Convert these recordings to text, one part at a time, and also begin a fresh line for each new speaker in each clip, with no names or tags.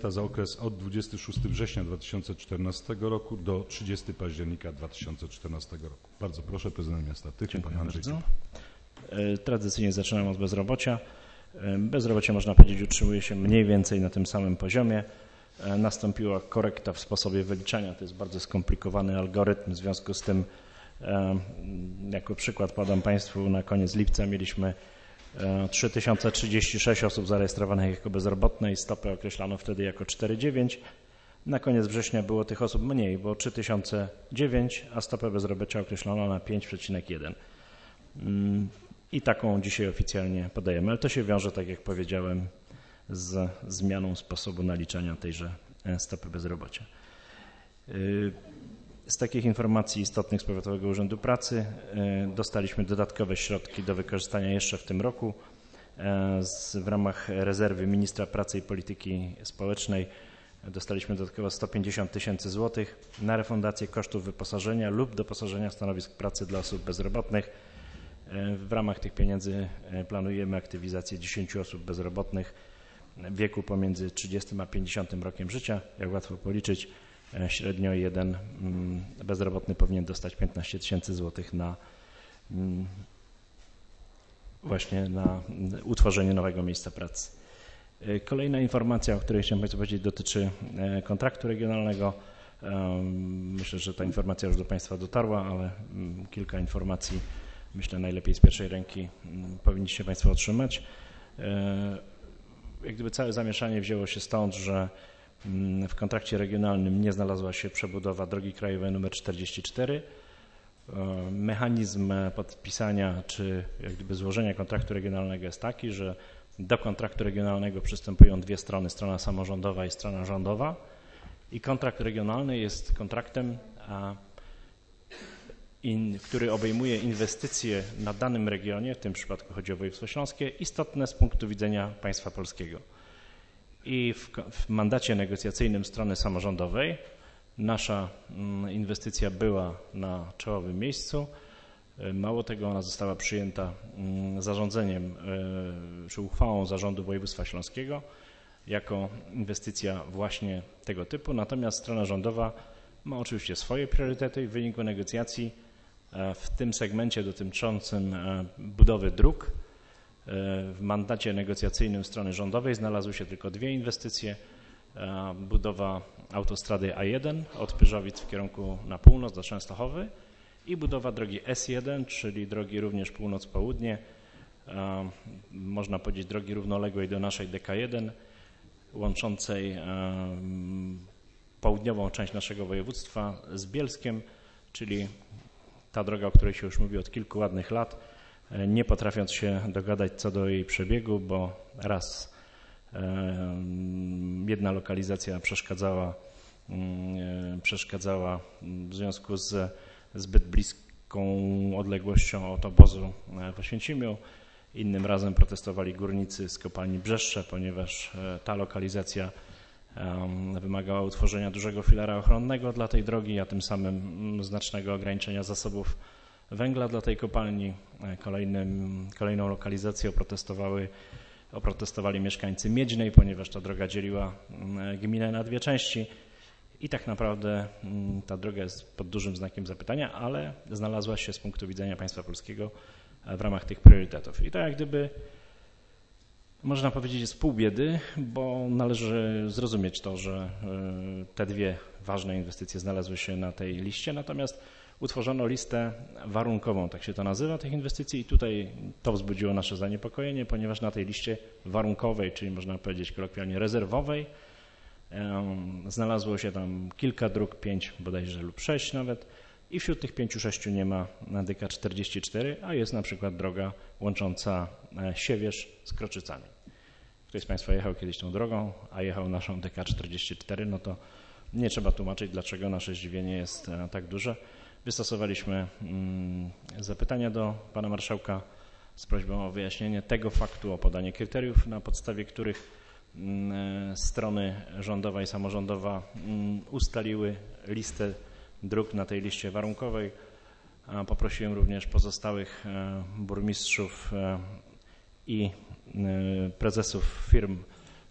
miasta za okres od 26 września 2014 roku do 30 października 2014 roku. Bardzo proszę, prezydent miasta Tychy, pan Andrzej Cypa.
Tradycyjnie zaczynam od bezrobocia. Bezrobocie, można powiedzieć, utrzymuje się mniej więcej na tym samym poziomie. Nastąpiła korekta w sposobie wyliczania. To jest bardzo skomplikowany algorytm. W związku z tym, jako przykład podam Państwu, na koniec lipca mieliśmy 3036 osób zarejestrowanych jako bezrobotne i stopę określano wtedy jako 4,9. Na koniec września było tych osób mniej, było 3009, a stopę bezrobocia określono na 5,1. I taką dzisiaj oficjalnie podajemy, ale to się wiąże, tak jak powiedziałem, z zmianą sposobu naliczania tejże stopy bezrobocia. Z takich informacji istotnych z Powiatowego Urzędu Pracy dostaliśmy dodatkowe środki do wykorzystania jeszcze w tym roku. W ramach rezerwy Ministra Pracy i Polityki Społecznej dostaliśmy dodatkowo 150 tysięcy złotych na refundację kosztów wyposażenia lub doposażenia stanowisk pracy dla osób bezrobotnych. W ramach tych pieniędzy planujemy aktywizację 10 osób bezrobotnych w wieku pomiędzy 30 a 50 rokiem życia. Jak łatwo policzyć, średnio jeden bezrobotny powinien dostać 15 tysięcy złotych właśnie na utworzenie nowego miejsca pracy. Kolejna informacja, o której chciałem Państwu powiedzieć, dotyczy kontraktu regionalnego. Myślę, że ta informacja już do Państwa dotarła, ale kilka informacji, myślę, najlepiej z pierwszej ręki powinniście Państwo otrzymać. Jak gdyby całe zamieszanie wzięło się stąd, że w kontrakcie regionalnym nie znalazła się przebudowa drogi krajowej nr 44. Mechanizm podpisania czy jak gdyby złożenia kontraktu regionalnego jest taki, że do kontraktu regionalnego przystępują dwie strony, strona samorządowa i strona rządowa, i kontrakt regionalny jest kontraktem, który obejmuje inwestycje na danym regionie, w tym przypadku chodzi o województwo śląskie, istotne z punktu widzenia państwa polskiego. I w mandacie negocjacyjnym strony samorządowej nasza inwestycja była na czołowym miejscu. Mało tego, ona została przyjęta zarządzeniem czy uchwałą Zarządu Województwa Śląskiego jako inwestycja właśnie tego typu. Natomiast strona rządowa ma oczywiście swoje priorytety i w wyniku negocjacji w tym segmencie dotyczącym budowy dróg w mandacie negocjacyjnym strony rządowej znalazły się tylko dwie inwestycje. Budowa autostrady A1 od Pyrzowic w kierunku na północ do Częstochowy i budowa drogi S1, czyli drogi również północ-południe, można powiedzieć drogi równoległej do naszej DK1, łączącej południową część naszego województwa z Bielskiem, czyli ta droga, o której się już mówi od kilku ładnych lat, nie potrafiąc się dogadać co do jej przebiegu, bo raz jedna lokalizacja przeszkadzała w związku z zbyt bliską odległością od obozu w Oświęcimiu. Innym razem protestowali górnicy z kopalni Brzeszcze, ponieważ ta lokalizacja wymagała utworzenia dużego filara ochronnego dla tej drogi, a tym samym znacznego ograniczenia zasobów węgla dla tej kopalni. Kolejną lokalizację oprotestowali mieszkańcy Miedźnej, ponieważ ta droga dzieliła gminę na dwie części i tak naprawdę ta droga jest pod dużym znakiem zapytania, ale znalazła się z punktu widzenia państwa polskiego w ramach tych priorytetów. I to jak gdyby można powiedzieć jest pół biedy, bo należy zrozumieć to, że te dwie ważne inwestycje znalazły się na tej liście, natomiast utworzono listę warunkową, tak się to nazywa, tych inwestycji i tutaj to wzbudziło nasze zaniepokojenie, ponieważ na tej liście warunkowej, czyli można powiedzieć kolokwialnie rezerwowej, znalazło się tam kilka dróg, 5 bodajże lub 6 nawet, i wśród tych 5-6 nie ma DK 44, a jest na przykład droga łącząca Siewierz z Kroczycami. Ktoś z Państwa jechał kiedyś tą drogą, a jechał naszą DK 44, no to nie trzeba tłumaczyć, dlaczego nasze zdziwienie jest tak duże. Wystosowaliśmy zapytania do pana marszałka z prośbą o wyjaśnienie tego faktu, o podanie kryteriów, na podstawie których strony rządowa i samorządowa ustaliły listę dróg na tej liście warunkowej. Poprosiłem również pozostałych burmistrzów i prezesów firm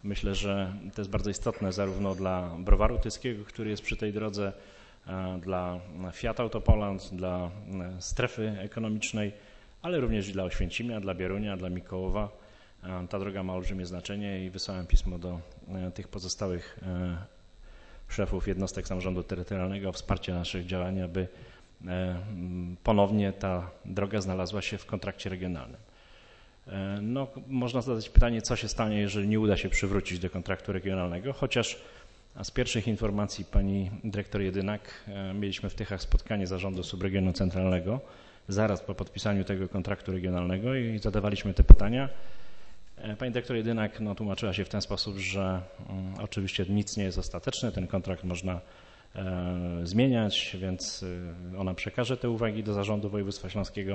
Myślę, że to jest bardzo istotne zarówno dla browaru tyskiego, który jest przy tej drodze, dla Fiat Autopoland, dla strefy ekonomicznej, ale również dla Oświęcimia, dla Bierunia, dla Mikołowa. Ta droga ma olbrzymie znaczenie i wysłałem pismo do tych pozostałych szefów jednostek samorządu terytorialnego o wsparcie naszych działań, aby ponownie ta droga znalazła się w kontrakcie regionalnym. No, można zadać pytanie, co się stanie, jeżeli nie uda się przywrócić do kontraktu regionalnego, chociaż z pierwszych informacji pani dyrektor Jedynak mieliśmy w Tychach spotkanie zarządu subregionu centralnego zaraz po podpisaniu tego kontraktu regionalnego i zadawaliśmy te pytania. Pani dyrektor Jedynak tłumaczyła się w ten sposób, że oczywiście nic nie jest ostateczne, ten kontrakt można zmieniać, więc ona przekaże te uwagi do zarządu województwa śląskiego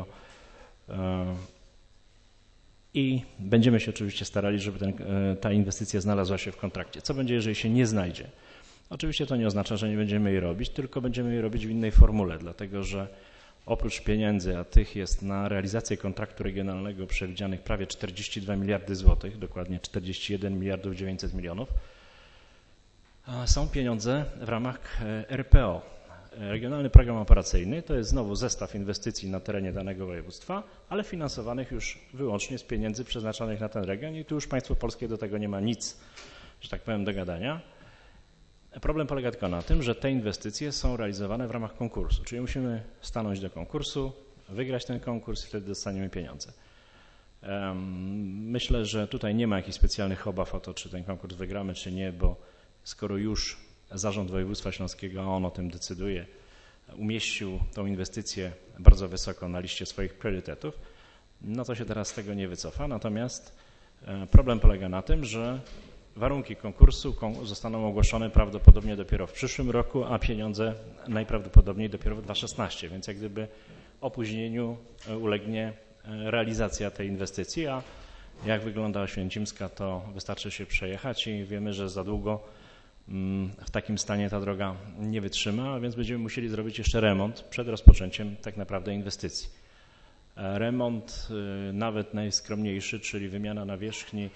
i będziemy się oczywiście starali, żeby ta inwestycja znalazła się w kontrakcie. Co będzie, jeżeli się nie znajdzie? Oczywiście to nie oznacza, że nie będziemy jej robić, tylko będziemy jej robić w innej formule, dlatego że oprócz pieniędzy, a tych jest na realizację kontraktu regionalnego przewidzianych prawie 42 miliardy złotych, dokładnie 41 miliardów 900 milionów, są pieniądze w ramach RPO. Regionalny Program Operacyjny to jest znowu zestaw inwestycji na terenie danego województwa, ale finansowanych już wyłącznie z pieniędzy przeznaczonych na ten region i tu już państwo polskie do tego nie ma nic, że tak powiem, do gadania. Problem polega tylko na tym, że te inwestycje są realizowane w ramach konkursu, czyli musimy stanąć do konkursu, wygrać ten konkurs i wtedy dostaniemy pieniądze. Myślę, że tutaj nie ma jakichś specjalnych obaw o to, czy ten konkurs wygramy, czy nie, bo skoro już Zarząd Województwa Śląskiego, a on o tym decyduje, umieścił tą inwestycję bardzo wysoko na liście swoich priorytetów, no to się teraz z tego nie wycofa. Natomiast problem polega na tym, że warunki konkursu zostaną ogłoszone prawdopodobnie dopiero w przyszłym roku, a pieniądze najprawdopodobniej dopiero w 2016, więc jak gdyby opóźnieniu ulegnie realizacja tej inwestycji, a jak wygląda Oświęcimska, to wystarczy się przejechać i wiemy, że za długo w takim stanie ta droga nie wytrzyma, a więc będziemy musieli zrobić jeszcze remont przed rozpoczęciem tak naprawdę inwestycji. Remont nawet najskromniejszy, czyli wymiana nawierzchni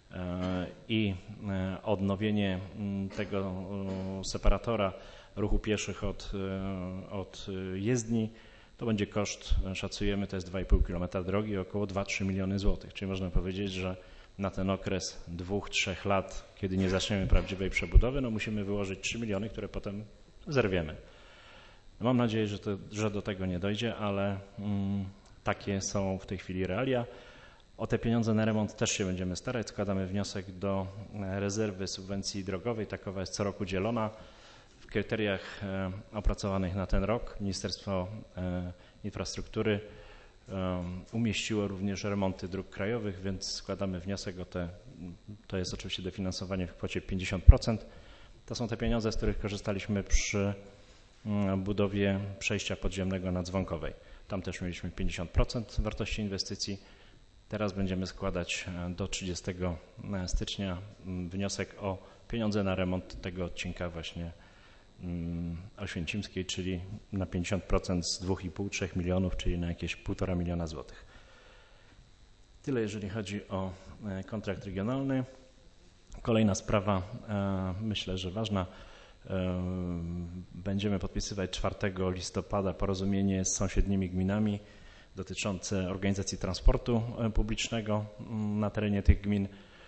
i odnowienie tego separatora ruchu pieszych od jezdni, to będzie koszt, szacujemy, to jest 2,5 km drogi, około 2-3 miliony złotych, czyli można powiedzieć, że na ten okres 2-3 lat, kiedy nie zaczniemy prawdziwej przebudowy, no musimy wyłożyć 3 miliony, które potem zerwiemy. Mam nadzieję, że do tego nie dojdzie, ale takie są w tej chwili realia. O te pieniądze na remont też się będziemy starać. Składamy wniosek do rezerwy subwencji drogowej. Takowa jest co roku dzielona. W kryteriach opracowanych na ten rok Ministerstwo Infrastruktury umieściło również remonty dróg krajowych, więc składamy wniosek o to jest oczywiście dofinansowanie w kwocie 50%. To są te pieniądze, z których korzystaliśmy przy budowie przejścia podziemnego na Dzwonkowej. Tam też mieliśmy 50% wartości inwestycji. Teraz będziemy składać do 30 stycznia wniosek o pieniądze na remont tego odcinka właśnie Oświęcimskiej, czyli na 50% z 2,5-3 milionów, czyli na jakieś 1,5 miliona złotych. Tyle jeżeli chodzi o kontrakt regionalny. Kolejna sprawa, myślę, że ważna. Będziemy podpisywać 4 listopada porozumienie z sąsiednimi gminami dotyczące organizacji transportu publicznego na terenie tych gmin.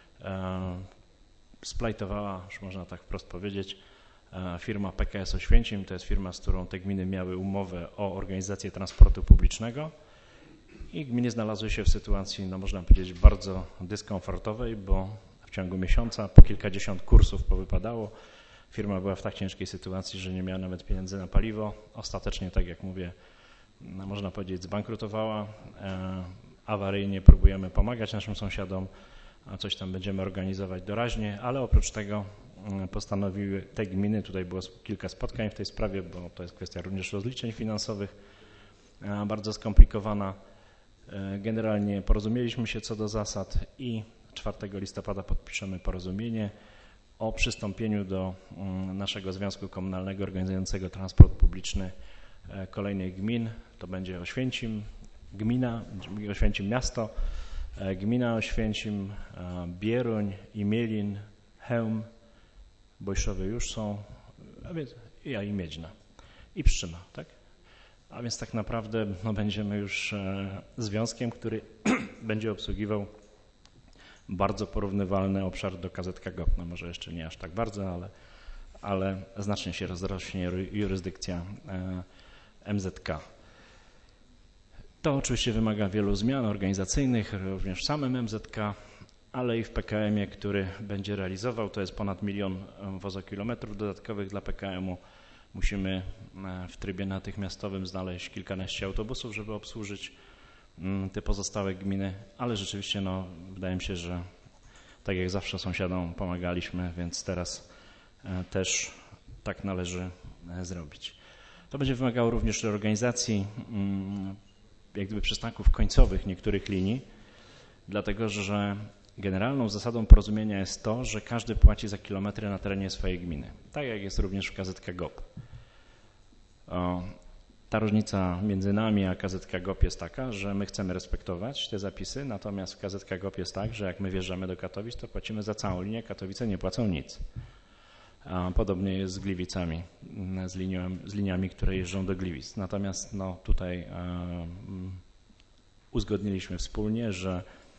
Splajtowała, już można tak wprost powiedzieć, firma PKS Oświęcim, to jest firma, z którą te gminy miały umowę o organizację transportu publicznego i gminy znalazły się w sytuacji, no można powiedzieć, bardzo dyskomfortowej, bo w ciągu miesiąca po kilkadziesiąt kursów powypadało. Firma była w tak ciężkiej sytuacji, że nie miała nawet pieniędzy na paliwo. Ostatecznie, tak jak mówię, no można powiedzieć, zbankrutowała. Awaryjnie próbujemy pomagać naszym sąsiadom, a coś tam będziemy organizować doraźnie, ale oprócz tego postanowiły te gminy, tutaj było kilka spotkań w tej sprawie, bo to jest kwestia również rozliczeń finansowych, bardzo skomplikowana. Generalnie porozumieliśmy się co do zasad i 4 listopada podpiszemy porozumienie o przystąpieniu do naszego Związku Komunalnego organizującego transport publiczny kolejnych gmin. To będzie Oświęcim, gmina, Oświęcim miasto, gmina Oświęcim, Bieruń, Imielin, Chełm, Bojszowy już są, a więc i Miedźna i Pszczyna, tak? A więc tak naprawdę będziemy już związkiem, który będzie obsługiwał bardzo porównywalny obszar do KZK-GOP. No może jeszcze nie aż tak bardzo, ale znacznie się rozrośnie jurysdykcja MZK. To oczywiście wymaga wielu zmian organizacyjnych, również w samym MZK, ale i w PKM-ie, który będzie realizował. To jest ponad 1 000 000 wozokilometrów dodatkowych dla PKM-u. Musimy w trybie natychmiastowym znaleźć kilkanaście autobusów, żeby obsłużyć te pozostałe gminy, ale rzeczywiście wydaje mi się, że tak jak zawsze sąsiadom pomagaliśmy, więc teraz też tak należy zrobić. To będzie wymagało również reorganizacji jak gdyby przystanków końcowych niektórych linii, dlatego że generalną zasadą porozumienia jest to, że każdy płaci za kilometry na terenie swojej gminy, tak jak jest również w KZK-GOP. Ta różnica między nami a KZK-GOP jest taka, że my chcemy respektować te zapisy, natomiast w KZK-GOP jest tak, że jak my wjeżdżamy do Katowic, to płacimy za całą linię, Katowice nie płacą nic. Podobnie jest z Gliwicami, z liniami, które jeżdżą do Gliwic. Natomiast tutaj uzgodniliśmy wspólnie, że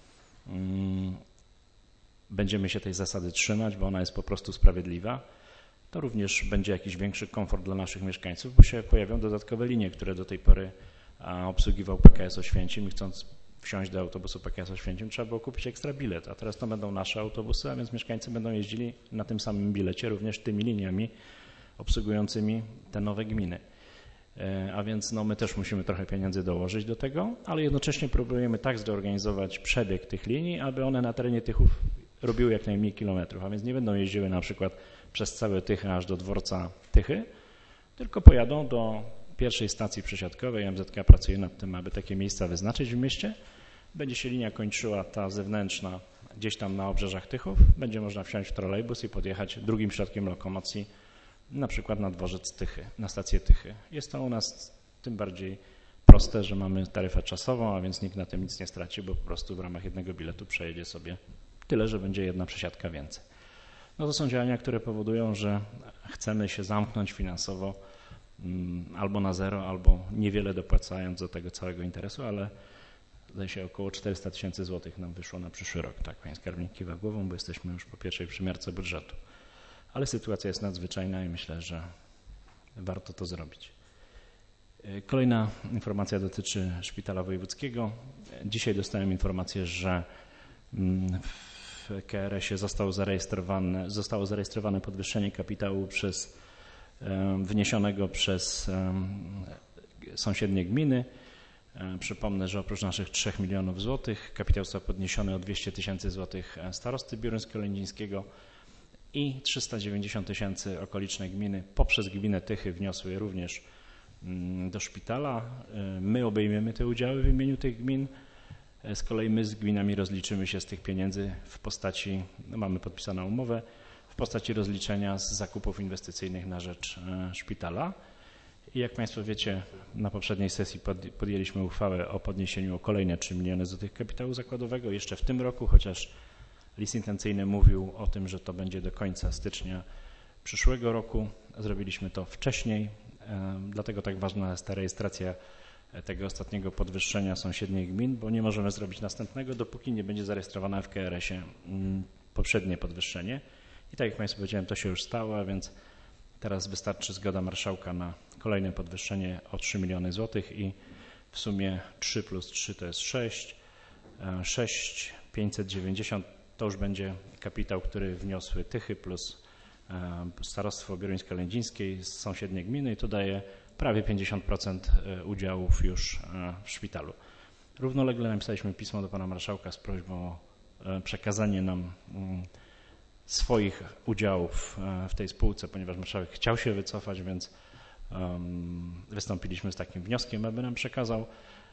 będziemy się tej zasady trzymać, bo ona jest po prostu sprawiedliwa. To również będzie jakiś większy komfort dla naszych mieszkańców, bo się pojawią dodatkowe linie, które do tej pory obsługiwał PKS Oświęcim i chcąc wsiąść do autobusu PKS Oświęcim trzeba było kupić ekstra bilet, a teraz to będą nasze autobusy, a więc mieszkańcy będą jeździli na tym samym bilecie również tymi liniami obsługującymi te nowe gminy. A więc my też musimy trochę pieniędzy dołożyć do tego, ale jednocześnie próbujemy tak zorganizować przebieg tych linii, aby one na terenie Tychów robiły jak najmniej kilometrów, a więc nie będą jeździły na przykład przez całe Tychy aż do dworca Tychy, tylko pojadą do pierwszej stacji przesiadkowej. MZK pracuje nad tym, aby takie miejsca wyznaczyć w mieście. Będzie się linia kończyła, ta zewnętrzna, gdzieś tam na obrzeżach Tychów. Będzie można wsiąść w trolejbus i podjechać drugim środkiem lokomocji, na przykład na dworzec Tychy, na stację Tychy. Jest to u nas tym bardziej proste, że mamy taryfę czasową, a więc nikt na tym nic nie straci, bo po prostu w ramach jednego biletu przejedzie sobie tyle, że będzie jedna przesiadka więcej. To są działania, które powodują, że chcemy się zamknąć finansowo albo na zero, albo niewiele dopłacając do tego całego interesu, ale zdaje się około 400 000 złotych nam wyszło na przyszły rok. Tak, panie skarbnik kiwa głową, bo jesteśmy już po pierwszej przymiarce budżetu. Ale sytuacja jest nadzwyczajna i myślę, że warto to zrobić. Kolejna informacja dotyczy szpitala wojewódzkiego. Dzisiaj dostałem informację, że w KRS-ie zostało zarejestrowane podwyższenie kapitału wniesionego przez sąsiednie gminy. Przypomnę, że oprócz naszych 3 milionów złotych kapitał został podniesiony o 200 000 złotych starosty biuryńsko-lędzińskiego i 390 000 okoliczne gminy poprzez gminę Tychy wniosły również do szpitala. My obejmiemy te udziały w imieniu tych gmin. Z kolei my z gminami rozliczymy się z tych pieniędzy w postaci, mamy podpisaną umowę, w postaci rozliczenia z zakupów inwestycyjnych na rzecz szpitala. I jak Państwo wiecie, na poprzedniej sesji podjęliśmy uchwałę o podniesieniu o kolejne 3 miliony złotych kapitału zakładowego jeszcze w tym roku, chociaż list intencyjny mówił o tym, że to będzie do końca stycznia przyszłego roku. Zrobiliśmy to wcześniej, dlatego tak ważna jest ta rejestracja tego ostatniego podwyższenia sąsiednich gmin, bo nie możemy zrobić następnego, dopóki nie będzie zarejestrowane w KRS-ie poprzednie podwyższenie. I tak jak Państwu powiedziałem, to się już stało, a więc teraz wystarczy zgoda marszałka na kolejne podwyższenie o 3 miliony złotych i w sumie 3 plus 3 to jest 6 590 to już będzie kapitał, który wniosły Tychy plus starostwo biuryńsko-lędzińskie z sąsiedniej gminy i to daje prawie 50% udziałów już w szpitalu. Równolegle napisaliśmy pismo do pana marszałka z prośbą o przekazanie nam swoich udziałów w tej spółce, ponieważ marszałek chciał się wycofać, więc wystąpiliśmy z takim wnioskiem, aby nam przekazał.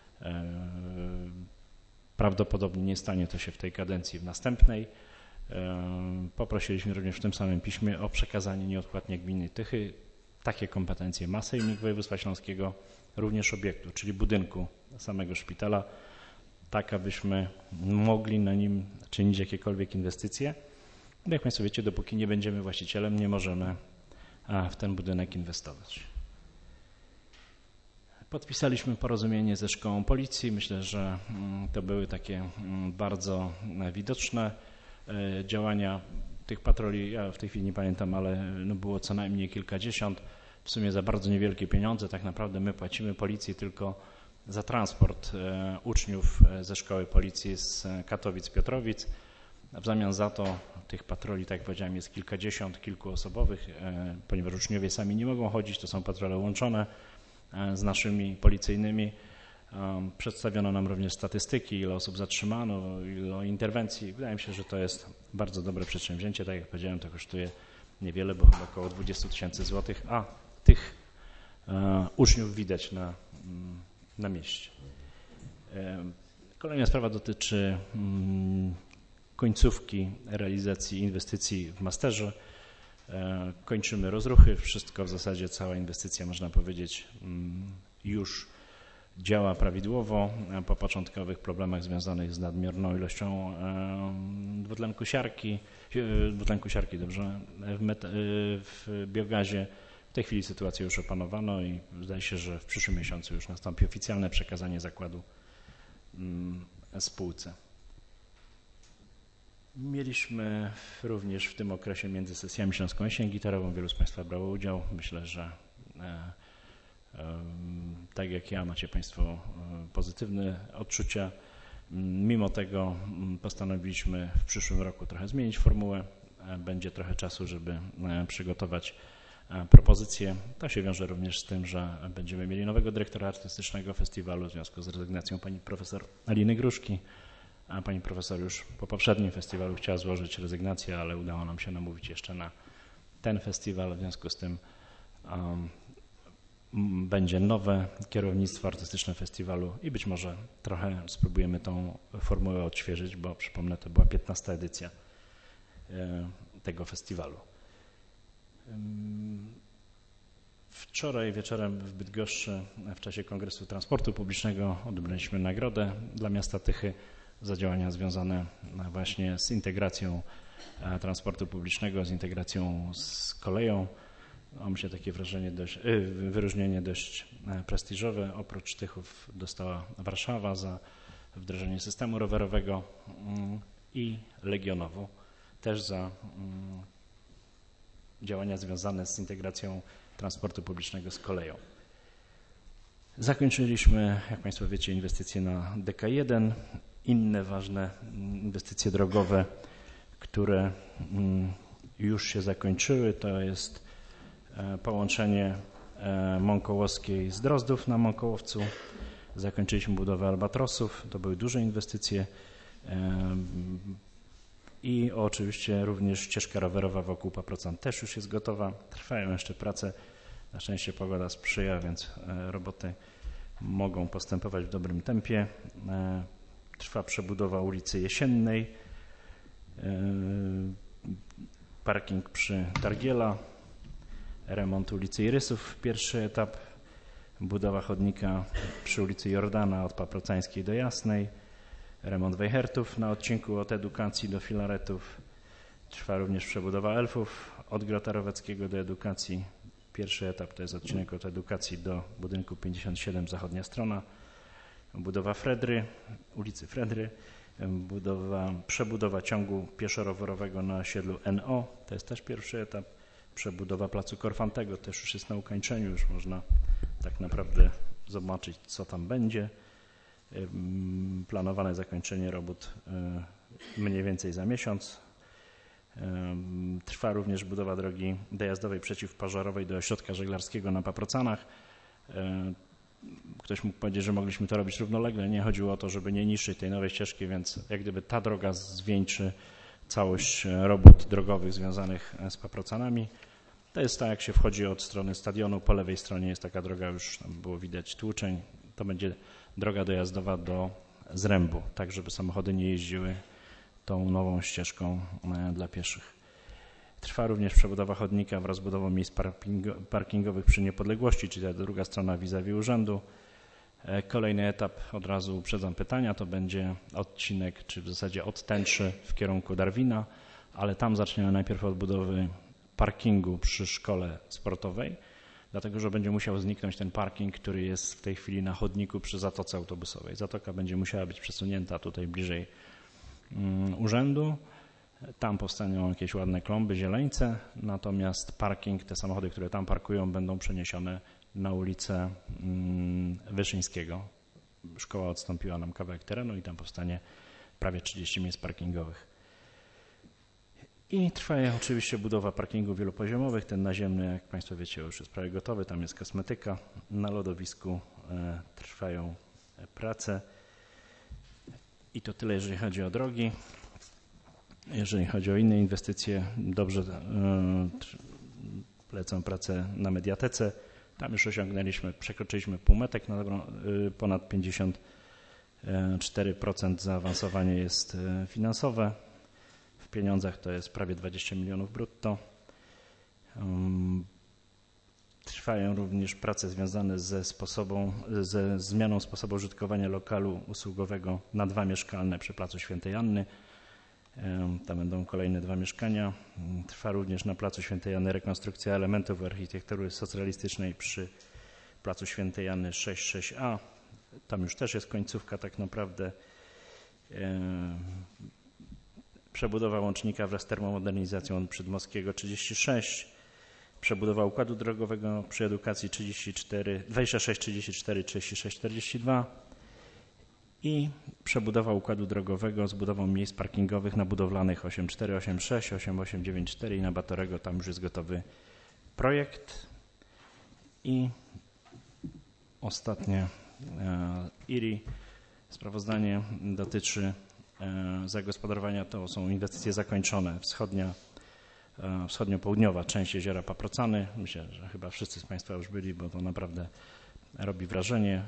Prawdopodobnie nie stanie to się w tej kadencji, w następnej. Poprosiliśmy również w tym samym piśmie o przekazanie nieodpłatnie gminy Tychy. Takie kompetencje ma Sejmik Województwa Śląskiego, również obiektu, czyli budynku samego szpitala, tak abyśmy mogli na nim czynić jakiekolwiek inwestycje. Jak Państwo wiecie, dopóki nie będziemy właścicielem, nie możemy w ten budynek inwestować. Podpisaliśmy porozumienie ze Szkołą Policji. Myślę, że to były takie bardzo widoczne działania tych patroli. Ja w tej chwili nie pamiętam, ale było co najmniej kilkadziesiąt. W sumie za bardzo niewielkie pieniądze. Tak naprawdę my płacimy Policji tylko za transport uczniów ze Szkoły Policji z Katowic-Piotrowic. W zamian za to tych patroli, tak jak powiedziałem, jest kilkadziesiąt, kilkuosobowych, ponieważ uczniowie sami nie mogą chodzić, to są patrole łączone z naszymi policyjnymi. Przedstawiono nam również statystyki, ile osób zatrzymano, ile interwencji. Wydaje mi się, że to jest bardzo dobre przedsięwzięcie. Tak jak powiedziałem, to kosztuje niewiele, bo chyba około 20 000 złotych, a tych uczniów widać na mieście. Kolejna sprawa dotyczy końcówki realizacji inwestycji w masterze. Kończymy rozruchy, wszystko w zasadzie, cała inwestycja, można powiedzieć, już działa prawidłowo. Po początkowych problemach związanych z nadmierną ilością dwutlenku siarki, w biogazie. W tej chwili sytuację już opanowano i zdaje się, że w przyszłym miesiącu już nastąpi oficjalne przekazanie zakładu spółce. Mieliśmy również w tym okresie między sesjami Śląską Jesień Gitarową. Wielu z Państwa brało udział. Myślę, że tak jak ja macie Państwo pozytywne odczucia. Mimo tego postanowiliśmy w przyszłym roku trochę zmienić formułę. Będzie trochę czasu, żeby przygotować propozycje. To się wiąże również z tym, że będziemy mieli nowego dyrektora artystycznego festiwalu w związku z rezygnacją pani profesor Aliny Gruszki. A pani profesor już po poprzednim festiwalu chciała złożyć rezygnację, ale udało nam się namówić jeszcze na ten festiwal. W związku z tym będzie nowe kierownictwo artystyczne festiwalu i być może trochę spróbujemy tą formułę odświeżyć, bo przypomnę, to była 15. edycja tego festiwalu. Wczoraj wieczorem w Bydgoszczy w czasie Kongresu Transportu Publicznego odebraliśmy nagrodę dla miasta Tychy za działania związane właśnie z integracją transportu publicznego, z integracją z koleją. Myślę, takie wyróżnienie dość prestiżowe. Oprócz Tychów dostała Warszawa za wdrożenie systemu rowerowego i Legionowo też za działania związane z integracją transportu publicznego z koleją. Zakończyliśmy, jak Państwo wiecie, inwestycje na DK1. Inne ważne inwestycje drogowe, które już się zakończyły, to jest połączenie Mąkołowskiej z Drozdów na Mąkołowcu. Zakończyliśmy budowę albatrosów, to były duże inwestycje i oczywiście również ścieżka rowerowa wokół Paprocan też już jest gotowa. Trwają jeszcze prace, na szczęście pogoda sprzyja, więc roboty mogą postępować w dobrym tempie. Trwa przebudowa ulicy Jesiennej, parking przy Targiela, remont ulicy Irysów, pierwszy etap, budowa chodnika przy ulicy Jordana od Paprocańskiej do Jasnej, remont Wejhertów na odcinku od Edukacji do Filaretów, trwa również przebudowa Elfów od Grota Roweckiego do Edukacji, pierwszy etap to jest odcinek od Edukacji do budynku 57, zachodnia strona, budowa Fredry, ulicy Fredry, przebudowa ciągu pieszo-rowerowego na osiedlu NO, to jest też pierwszy etap, przebudowa placu Korfantego też już jest na ukończeniu, już można tak naprawdę zobaczyć, co tam będzie. Planowane zakończenie robót mniej więcej za miesiąc. Trwa również budowa drogi dojazdowej przeciwpożarowej do ośrodka żeglarskiego na Paprocanach. Ktoś mógł powiedzieć, że mogliśmy to robić równolegle. Nie chodziło o to, żeby nie niszczyć tej nowej ścieżki, więc jak gdyby ta droga zwieńczy całość robót drogowych związanych z Paprocanami. To jest tak, jak się wchodzi od strony stadionu. Po lewej stronie jest taka droga, już tam było widać tłuczeń. To będzie droga dojazdowa do Zrębu, tak żeby samochody nie jeździły tą nową ścieżką dla pieszych. Trwa również przebudowa chodnika wraz z budową miejsc parkingowych przy Niepodległości, czyli ta druga strona vis-a-vis urzędu. Kolejny etap, od razu uprzedzam pytania, to będzie odcinek, czy w zasadzie od Tęczy w kierunku Darwina, ale tam zaczniemy najpierw od budowy parkingu przy szkole sportowej, dlatego że będzie musiał zniknąć ten parking, który jest w tej chwili na chodniku przy zatoce autobusowej. Zatoka będzie musiała być przesunięta tutaj bliżej urzędu. Tam powstaną jakieś ładne klomby, zieleńce, natomiast parking, te samochody, które tam parkują, będą przeniesione na ulicę Wyszyńskiego. Szkoła odstąpiła nam kawałek terenu i tam powstanie prawie 30 miejsc parkingowych. I trwa oczywiście budowa parkingów wielopoziomowych. Ten naziemny, jak Państwo wiecie, już jest prawie gotowy. Tam jest kosmetyka. Na lodowisku trwają prace. I to tyle, jeżeli chodzi o drogi. Jeżeli chodzi o inne inwestycje, dobrze polecam pracę na Mediatece. Tam już przekroczyliśmy półmetek, ponad 54% zaawansowanie jest finansowe. W pieniądzach to jest prawie 20 milionów brutto. Trwają również prace związane ze zmianą sposobu użytkowania lokalu usługowego na 2 mieszkalne przy Placu Świętej Anny. Tam będą kolejne 2 mieszkania. Trwa również na Placu Świętej Anny rekonstrukcja elementów architektury socjalistycznej przy Placu Świętej Anny 6A. Tam już też jest końcówka tak naprawdę. Przebudowa łącznika wraz z termomodernizacją Przedmostskiego 36. Przebudowa układu drogowego przy edukacji 26, 34, 36, 42. I przebudowa układu drogowego z budową miejsc parkingowych na budowlanych 84, 86, 88, 94 i na Batorego. Tam już jest gotowy projekt. I ostatnie IRI sprawozdanie dotyczy zagospodarowania. To są inwestycje zakończone. Wschodnio-południowa część jeziora Paprocany. Myślę, że chyba wszyscy z Państwa już byli, bo to naprawdę robi wrażenie.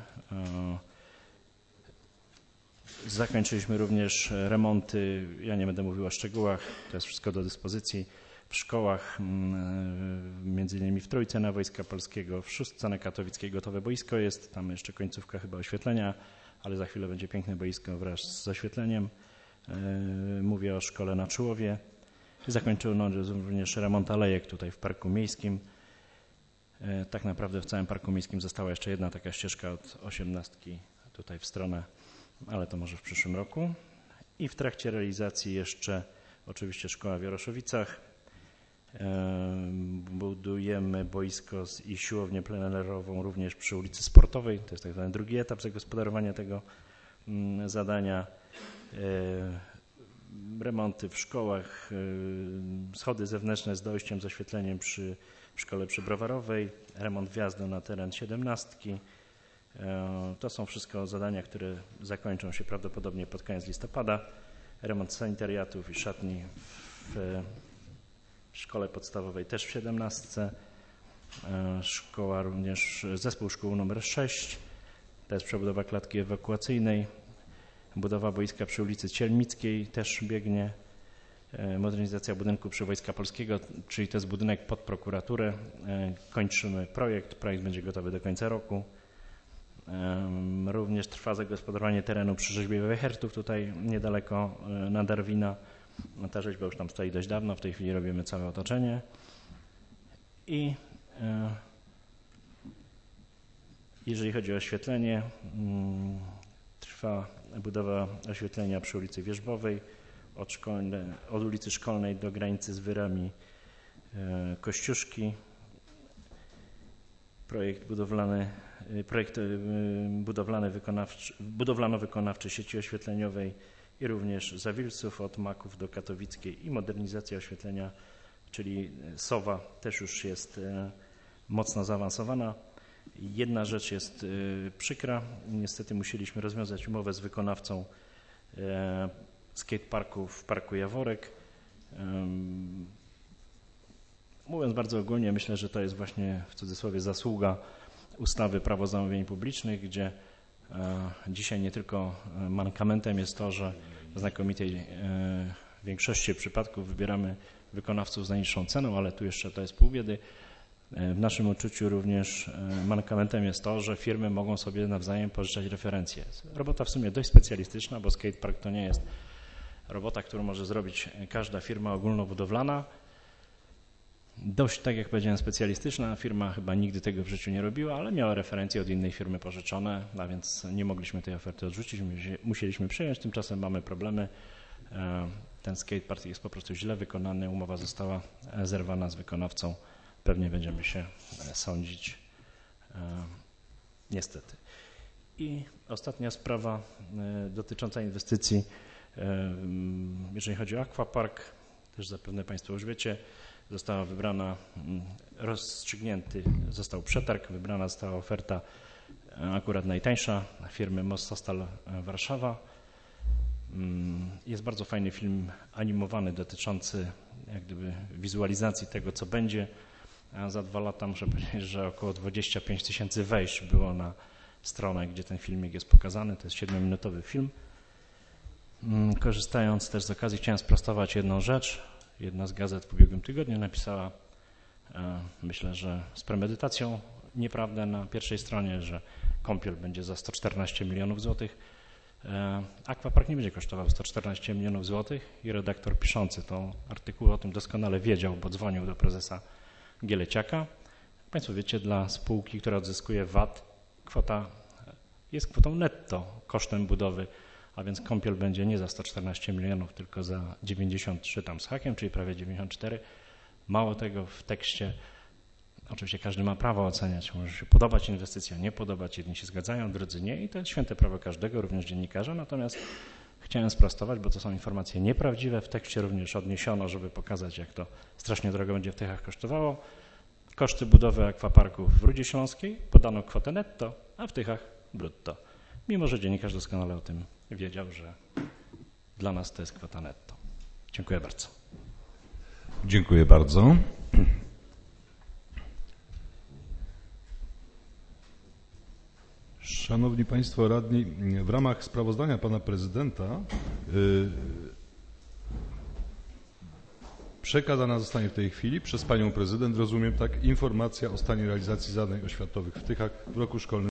Zakończyliśmy również remonty, ja nie będę mówił o szczegółach, to jest wszystko do dyspozycji, w szkołach, między innymi w Trójce na Wojska Polskiego, w Szóstce na Katowickiej gotowe boisko jest, tam jeszcze końcówka chyba oświetlenia, ale za chwilę będzie piękne boisko wraz z oświetleniem. Mówię o szkole na Czułowie. Zakończono również remont alejek tutaj w Parku Miejskim. Tak naprawdę w całym Parku Miejskim została jeszcze jedna taka ścieżka od 18 tutaj w stronę, ale to może w przyszłym roku. I w trakcie realizacji jeszcze oczywiście szkoła w Jaroszowicach. Budujemy boisko i siłownię plenerową również przy ulicy Sportowej. To jest tak zwany drugi etap zagospodarowania tego zadania. Remonty w szkołach, schody zewnętrzne z dojściem, z oświetleniem w szkole przybrowarowej, remont wjazdu na teren 17. To są wszystko zadania, które zakończą się prawdopodobnie pod koniec listopada. Remont sanitariatów i szatni w szkole podstawowej też w 17. Szkoła również, zespół szkół numer 6. To jest przebudowa klatki ewakuacyjnej. Budowa boiska przy ulicy Cielmickiej też biegnie. Modernizacja budynku przy Wojska Polskiego, czyli to jest budynek pod prokuraturę. Kończymy projekt. Projekt będzie gotowy do końca roku. Również trwa zagospodarowanie terenu przy rzeźbie Wechertów tutaj niedaleko na Darwina. Ta rzeźba już tam stoi dość dawno. W tej chwili robimy całe otoczenie. I jeżeli chodzi o oświetlenie, trwa budowa oświetlenia przy ulicy Wierzbowej, od ulicy Szkolnej do granicy z Wyrami Kościuszki. Projekt budowlano-wykonawczy sieci oświetleniowej i również Zawilców od Maków do Katowickiej i modernizacja oświetlenia, czyli Sowa też już jest mocno zaawansowana. Jedna rzecz jest przykra. Niestety musieliśmy rozwiązać umowę z wykonawcą skateparku w Parku Jaworek. Mówiąc bardzo ogólnie, myślę, że to jest właśnie w cudzysłowie zasługa ustawy Prawo zamówień publicznych, gdzie dzisiaj nie tylko mankamentem jest to, że w znakomitej większości przypadków wybieramy wykonawców z najniższą ceną, ale tu jeszcze to jest pół biedy. W naszym odczuciu również mankamentem jest to, że firmy mogą sobie nawzajem pożyczać referencje. Robota w sumie dość specjalistyczna, bo skatepark to nie jest robota, którą może zrobić każda firma ogólnobudowlana. Dość, tak jak powiedziałem, specjalistyczna firma, chyba nigdy tego w życiu nie robiła, ale miała referencje od innej firmy pożyczone, a więc nie mogliśmy tej oferty odrzucić, musieliśmy przyjąć, tymczasem mamy problemy. Ten skatepark jest po prostu źle wykonany, umowa została zerwana z wykonawcą, pewnie będziemy się sądzić, niestety. I ostatnia sprawa dotycząca inwestycji, jeżeli chodzi o aquapark, też zapewne Państwo już wiecie, została wybrana, rozstrzygnięty został przetarg, wybrana została oferta akurat najtańsza firmy Mostostal Warszawa. Jest bardzo fajny film animowany dotyczący jak gdyby wizualizacji tego, co będzie. A za 2 lata muszę powiedzieć, że około 25 000 wejść było na stronę, gdzie ten filmik jest pokazany. To jest 7-minutowy film. Korzystając też z okazji, chciałem sprostować jedną rzecz. Jedna z gazet w ubiegłym tygodniu napisała, myślę, że z premedytacją, nieprawdę na pierwszej stronie, że kąpiel będzie za 114 milionów złotych. Aquapark nie będzie kosztował 114 milionów złotych i redaktor piszący to artykuł o tym doskonale wiedział, bo dzwonił do prezesa Gieleciaka. Jak Państwo wiecie, dla spółki, która odzyskuje VAT, kwota jest kwotą netto kosztem budowy, a więc kąpiel będzie nie za 114 milionów, tylko za 93 tam z hakiem, czyli prawie 94. Mało tego, w tekście, oczywiście każdy ma prawo oceniać, może się podobać inwestycja, nie podobać, jedni się zgadzają, drudzy nie i to jest święte prawo każdego, również dziennikarza, natomiast chciałem sprostować, bo to są informacje nieprawdziwe, w tekście również odniesiono, żeby pokazać, jak to strasznie drogo będzie w Tychach kosztowało. Koszty budowy akwaparku w Rudzie Śląskiej podano kwotę netto, a w Tychach brutto. Mimo że dziennikarz doskonale o tym wiedział, że dla nas to jest kwota netto. Dziękuję bardzo.
Dziękuję bardzo. Szanowni Państwo radni, w ramach sprawozdania Pana Prezydenta przekazana zostanie w tej chwili przez Panią Prezydent, rozumiem tak, informacja o stanie realizacji zadań oświatowych w Tychach w roku szkolnym